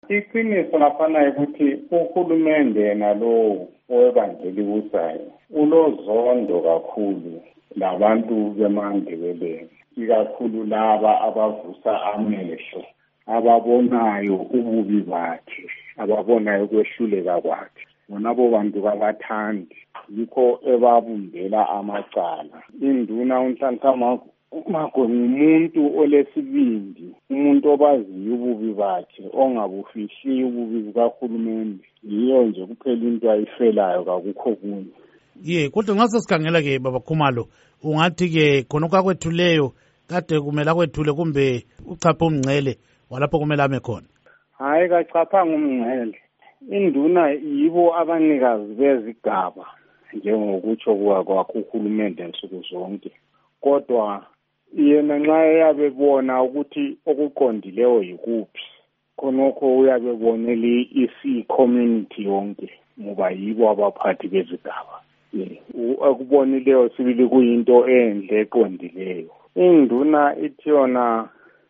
Iqiniso ngafana ukuthi uhulumende yena lo owebandlelibusayo ulozondo kakhulu labantu bemandebeleni, ikakhulu laba abavusa amehlo, ababonayo ububi bakhe, ababonayo ukwehluleka kwakhe. Bonabo bantu kabathandi, yikho ebabumbela amacala. Induna uNhlanhla Magwe ngumuntu olesibindi, umuntu obaziyo ububi bakhe, ongabufihli ububi bukahulumende. Yiyo nje kuphela into ayifelayo, kakukho kunye. Kodwa nxa sesikhangela-ke Baba Khumalo, ungathi-ke khonokho akwethuleyo kade kumele akwethule kumbe uchaphe umngcele walapho kumele ame khona? Hayi, kachaphanga umngcele. Induna yibo abanikazi bezigaba njengokutsho kwakho uhulumende nsuku zonke. Kodwa yena nxa eyabebona ukuthi okuqondileyo yikuphi, khonokho uyabebonela isi-community yonke, ngoba yibo abaphathi bezigaba. Akubonileyo sibili kuyinto enhle eqondileyo. Induna ithi yona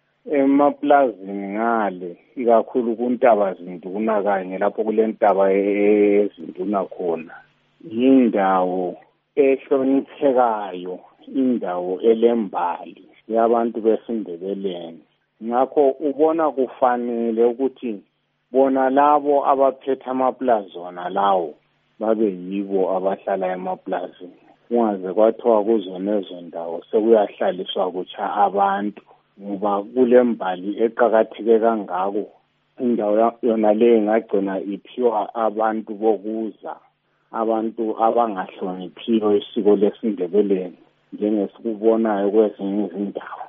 emaplazini ngale, ikakhulu kuntaba zinduna kanye lapho kule ntaba ezinduna khona, yindawo ehloniphekayo, indawo elembali yabantu besindebeleni. Ngakho ubona kufanele ukuthi bona labo abaphethe amaplazi wona lawo babe yibo abahlala emaplazini. Kungaze kwathiwa kuzonezo ndawo sekuyahlaliswa kutsha abantu, ngoba kule mbali eqakatheke kangako indawo yona leyo ingagcina iphiwa abantu bokuza, abantu abangahloniphiyo isiko lesindebeleni njengesikubonayo kwezinye izindawo.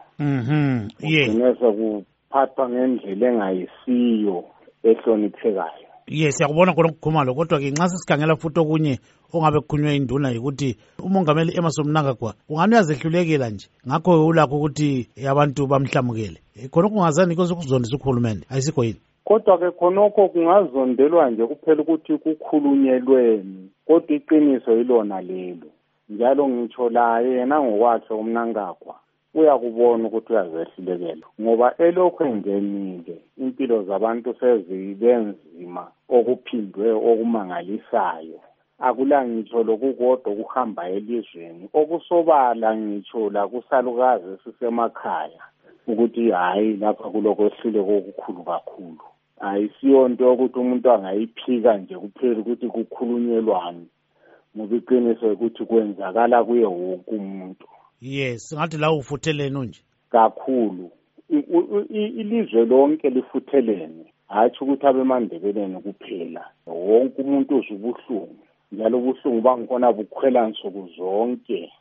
Kugcine sekuphathwa ngendlela engayisiyo ehloniphekayo. Siyakubona khona Khumalo, kodwa-ke nxa sesikhangela futhi okunye ongabe kukhulunywe induna yikuthi umongameli Emmerson Mnangagwa ungani uyazehlulekela nje, ngakho ulakho ukuthi abantu bamhlamukele. Khonokho kungazani kuzondisa uhulumende, ayisikho yini? Kodwa-ke khonokho kungazondelwa nje kuphela ukuthi kukhulunyelweni, kodwa iqiniso yilona lelo. Njalo ngitsho laye yena ngokwakhe uMnangagwa uyakubona ukuthi uyazehlulekela, ngoba elokhu engenile impilo zabantu sezibe nzima okuphindwe okumangalisayo. Akula ngitsho lokukodwa kuhamba elizweni, okusobala ngitsho la kusalukazi sisemakhaya ukuthi hayi lapha kulokwehluleka okukhulu kakhulu. Ayisiyo into yokuthi umuntu angayiphika nje kuphela ukuthi kukhulunyelwane, ngoba iqiniso ukuthi kwenzakala kuye wonke umuntu. Ngathi la ufuthelene nje kakhulu. Ilizwe lonke lifuthelene, hatshi ukuthi abemandebeleni kuphela. Wonke umuntu uzwa ubuhlungu, njalo ubuhlungu bangikhona bukhwela nsuku zonke